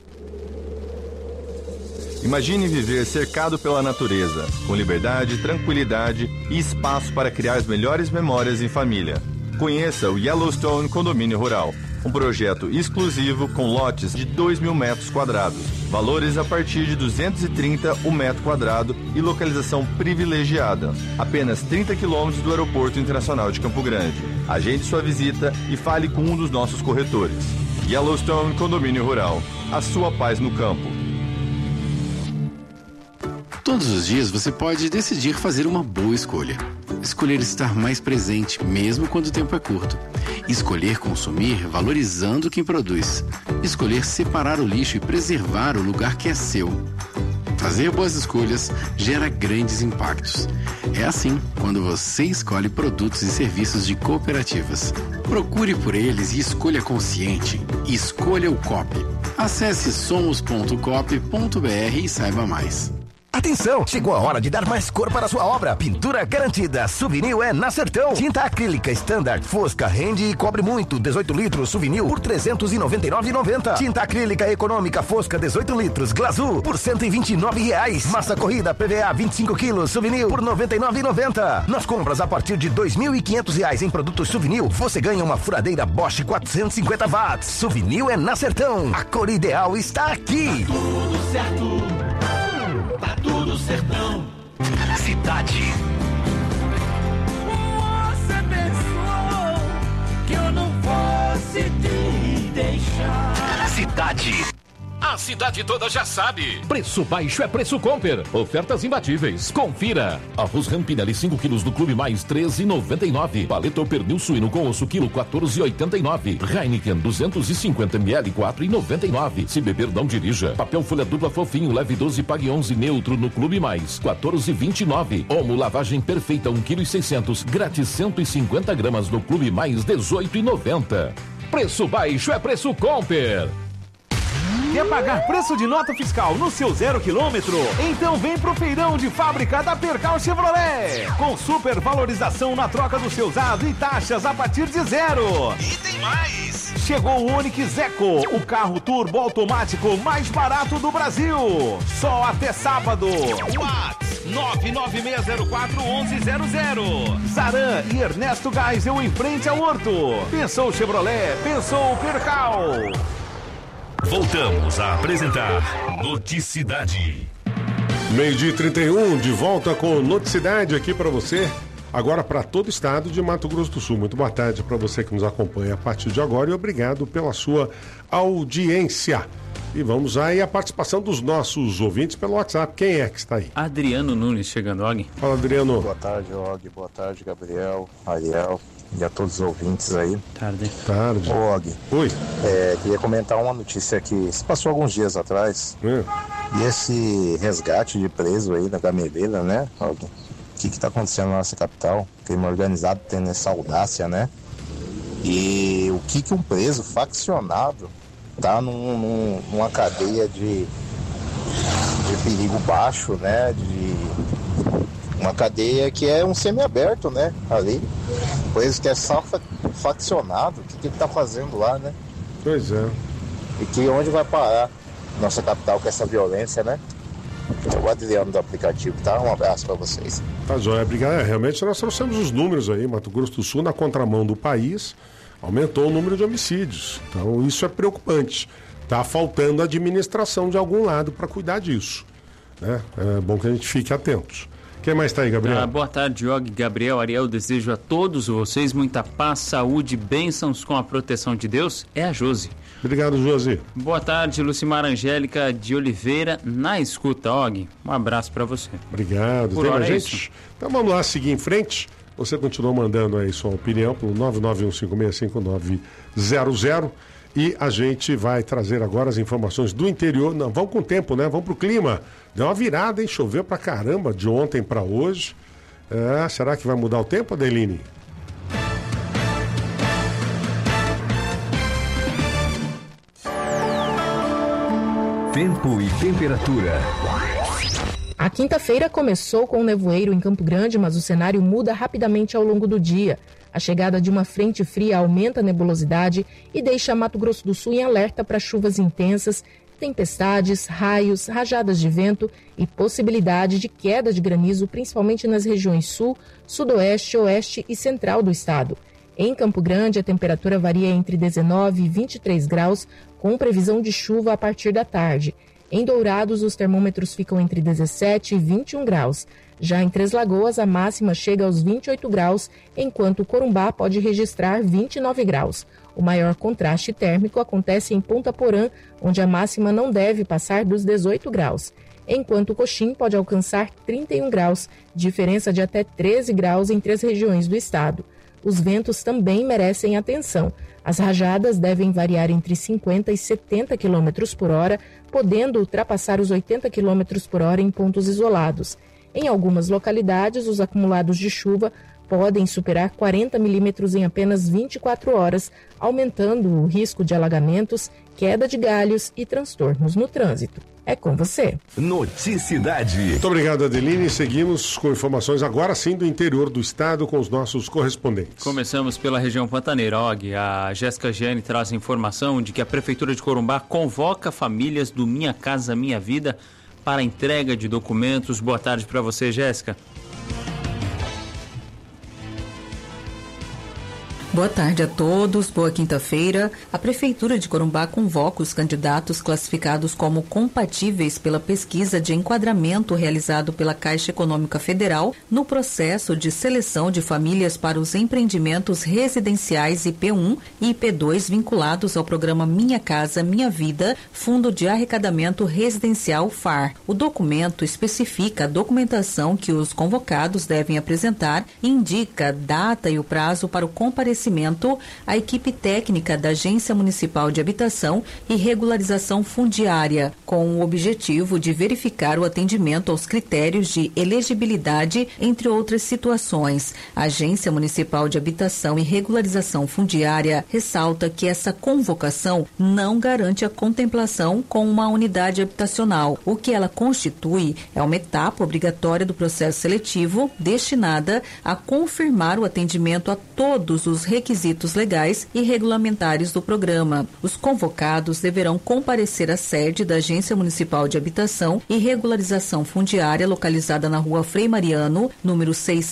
S14: Imagine viver cercado pela natureza, com liberdade, tranquilidade e espaço para criar as melhores memórias em família. Conheça o Yellowstone Condomínio Rural, um projeto exclusivo com lotes de 2.000 metros quadrados, valores a partir de 230 o metro quadrado e localização privilegiada, apenas 30 quilômetros do Aeroporto Internacional de Campo Grande. Agende sua visita e fale com um dos nossos corretores. Yellowstone Condomínio Rural, a sua paz no campo.
S15: Todos os dias você pode decidir fazer uma boa escolha. Escolher estar mais presente, mesmo quando o tempo é curto. Escolher consumir valorizando quem produz. Escolher separar o lixo e preservar o lugar que é seu. Fazer boas escolhas gera grandes impactos. É assim quando você escolhe produtos e serviços de cooperativas. Procure por eles e escolha consciente. Escolha o COP. Acesse somos.coop.br e saiba mais.
S13: Atenção, chegou a hora de dar mais cor para a sua obra. Pintura garantida, Suvinil é na Sertão. Tinta acrílica standard, fosca, rende e cobre muito. 18 litros, Suvinil por R$ 399,90. Tinta acrílica econômica, fosca, 18 litros, Glazur por R$ 129,00. Massa corrida, PVA, 25 quilos, Suvinil por R$ 99,90. Nas compras a partir de R$ 2.500 em produtos Suvinil, você ganha uma furadeira Bosch 450 watts. Suvinil é na Sertão. A cor ideal está aqui.
S16: Tá tudo certo. Tá tudo sertão.
S13: Cidade.
S16: Você pensou que eu não fosse te deixar.
S13: Cidade.
S24: A cidade toda já sabe. Preço baixo é preço Comper. Ofertas imbatíveis. Confira. Arroz Rampinelli 5 quilos do Clube Mais, R$ 13,99. Paleta ou pernil suíno com osso, quilo, R$ 14,89. Heineken 250 ml, R$ 4,99. Se beber, não dirija. Papel folha dupla fofinho, leve 12, pague 11, neutro no Clube Mais, R$ 14,29. Omo lavagem perfeita, 1,6 kg, grátis 150 gramas no Clube Mais, R$ 18,90. Preço baixo é preço Comper.
S3: Quer pagar preço de nota fiscal no seu 0 quilômetro? Então vem pro feirão de fábrica da Percal Chevrolet. Com super valorização na troca do seu usado e taxas a partir de 0.
S16: E tem mais!
S3: Chegou o Onix Eco, o carro turbo automático mais barato do Brasil. Só até sábado.
S16: WhatsApp
S3: 996041100. Zaran e Ernesto Geisel em frente ao Horto. Pensou Chevrolet, pensou Percal.
S2: Voltamos a apresentar Noticidade.
S10: 12h31, de volta com Noticidade aqui para você. Agora para todo o estado de Mato Grosso do Sul. Muito boa tarde para você que nos acompanha a partir de agora e obrigado pela sua audiência. E vamos aí a participação dos nossos ouvintes pelo WhatsApp. Quem é que está aí?
S12: Adriano Nunes chegando, Og.
S10: Fala, Adriano.
S25: Boa tarde, Og. Boa tarde, Gabriel, Ariel e a todos os ouvintes aí.
S12: Tarde.
S10: Tarde.
S25: Ô, Og.
S10: Oi.
S25: Queria comentar uma notícia que se passou alguns dias atrás. E esse resgate de preso aí da Gameleira, né, Og? O que está acontecendo na nossa capital? Crime organizado tendo essa audácia, né? E o que um preso faccionado tá numa cadeia de perigo baixo, né? De uma cadeia que é um semiaberto, né? Ali. Preso que é só faccionado. O que ele tá fazendo lá, né?
S10: Pois é.
S25: E que onde vai parar nossa capital com essa violência, né? É o Adriano do aplicativo, tá? Um abraço para vocês.
S10: Tá, joia, obrigado. Realmente nós trouxemos os números aí. Mato Grosso do Sul, na contramão do país, aumentou o número de homicídios. Então isso é preocupante. Tá faltando administração de algum lado para cuidar disso, né? É bom que a gente fique atentos. Quem mais está aí, Gabriel?
S12: Boa tarde, Og, Gabriel, Ariel. Desejo a todos vocês muita paz, saúde, bênçãos com a proteção de Deus. É a Josi.
S10: Obrigado, Josi.
S12: Boa tarde, Lucimar Angélica de Oliveira, na escuta, Og. Um abraço para você.
S10: Obrigado.
S12: Por hora,
S10: gente.
S12: isso.
S10: Então vamos lá, seguir em frente. Você continua mandando aí sua opinião pelo 991565900 e a gente vai trazer agora as informações do interior. Não, vamos com o tempo, né? Vamos pro clima. Deu uma virada, hein? Choveu pra caramba de ontem para hoje. Será que vai mudar o tempo, Adeline?
S19: Tempo e temperatura.
S9: A quinta-feira começou com nevoeiro em Campo Grande, mas o cenário muda rapidamente ao longo do dia. A chegada de uma frente fria aumenta a nebulosidade e deixa Mato Grosso do Sul em alerta para chuvas intensas, tempestades, raios, rajadas de vento e possibilidade de queda de granizo, principalmente nas regiões sul, sudoeste, oeste e central do estado. Em Campo Grande, a temperatura varia entre 19 e 23 graus, com previsão de chuva a partir da tarde. Em Dourados, os termômetros ficam entre 17 e 21 graus. Já em Três Lagoas, a máxima chega aos 28 graus, enquanto Corumbá pode registrar 29 graus. O maior contraste térmico acontece em Ponta Porã, onde a máxima não deve passar dos 18 graus. Enquanto Coxim pode alcançar 31 graus, diferença de até 13 graus entre as regiões do estado. Os ventos também merecem atenção. As rajadas devem variar entre 50 e 70 km por hora, podendo ultrapassar os 80 km por hora em pontos isolados. Em algumas localidades, os acumulados de chuva podem superar 40 milímetros em apenas 24 horas, aumentando o risco de alagamentos, queda de galhos e transtornos no trânsito. É com você.
S19: Noticiedade.
S10: Muito obrigado, Adeline. Seguimos com informações agora sim do interior do estado com os nossos correspondentes.
S12: Começamos pela região pantaneira, Og. A Jéssica Giane traz informação de que a Prefeitura de Corumbá convoca famílias do Minha Casa Minha Vida para entrega de documentos. Boa tarde para você, Jéssica.
S8: Boa tarde a todos, boa quinta-feira. A Prefeitura de Corumbá convoca os candidatos classificados como compatíveis pela pesquisa de enquadramento realizado pela Caixa Econômica Federal no processo de seleção de famílias para os empreendimentos residenciais IP1 e IP2 vinculados ao programa Minha Casa Minha Vida, Fundo de Arrecadamento Residencial FAR. O documento especifica a documentação que os convocados devem apresentar e indica a data e o prazo para o comparecimento à equipe técnica da Agência Municipal de Habitação e Regularização Fundiária, com o objetivo de verificar o atendimento aos critérios de elegibilidade, entre outras situações. A Agência Municipal de Habitação e Regularização Fundiária ressalta que essa convocação não garante a contemplação com uma unidade habitacional. O que ela constitui é uma etapa obrigatória do processo seletivo destinada a confirmar o atendimento a todos os requisitos legais e regulamentares do programa. Os convocados deverão comparecer à sede da Agência Municipal de Habitação e Regularização Fundiária, localizada na Rua Frei Mariano, número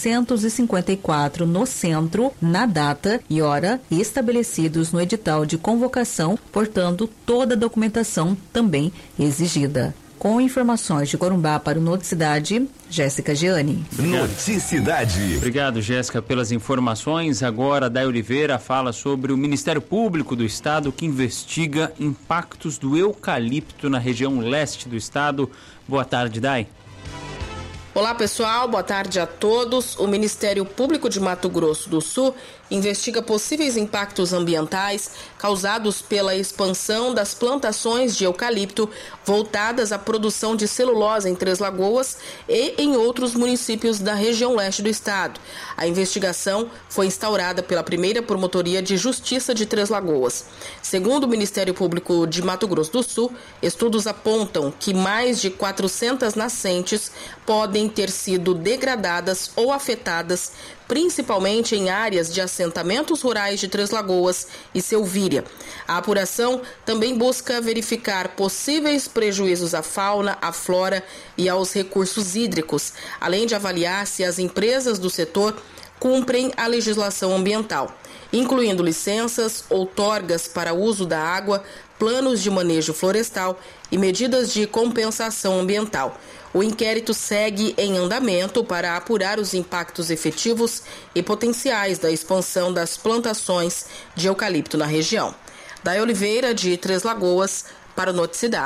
S8: 654, no centro, na data e hora estabelecidos no edital de convocação, portando toda a documentação também exigida. Com informações de Corumbá para o Noticiedade, Jéssica Giane.
S19: Noticiedade.
S12: Obrigado, Jéssica, pelas informações. Agora, Day Oliveira fala sobre o Ministério Público do Estado que investiga impactos do eucalipto na região leste do estado. Boa tarde, Day.
S9: Olá, pessoal. Boa tarde a todos. O Ministério Público de Mato Grosso do Sul investiga possíveis impactos ambientais causados pela expansão das plantações de eucalipto voltadas à produção de celulose em Três Lagoas e em outros municípios da região leste do estado. A investigação foi instaurada pela primeira Promotoria de Justiça de Três Lagoas. Segundo o Ministério Público de Mato Grosso do Sul, estudos apontam que mais de 400 nascentes podem
S4: podem ter sido degradadas ou afetadas, principalmente em áreas de assentamentos rurais de Três Lagoas e Selvíria. A apuração também busca verificar possíveis prejuízos à fauna, à flora e aos recursos hídricos, além de avaliar se as empresas do setor cumprem a legislação ambiental, incluindo licenças, outorgas para uso da água, planos de manejo florestal e medidas de compensação ambiental. O inquérito segue em andamento para apurar os impactos efetivos e potenciais da expansão das plantações de eucalipto na região. Day Oliveira, de Três Lagoas, para o Noticidade.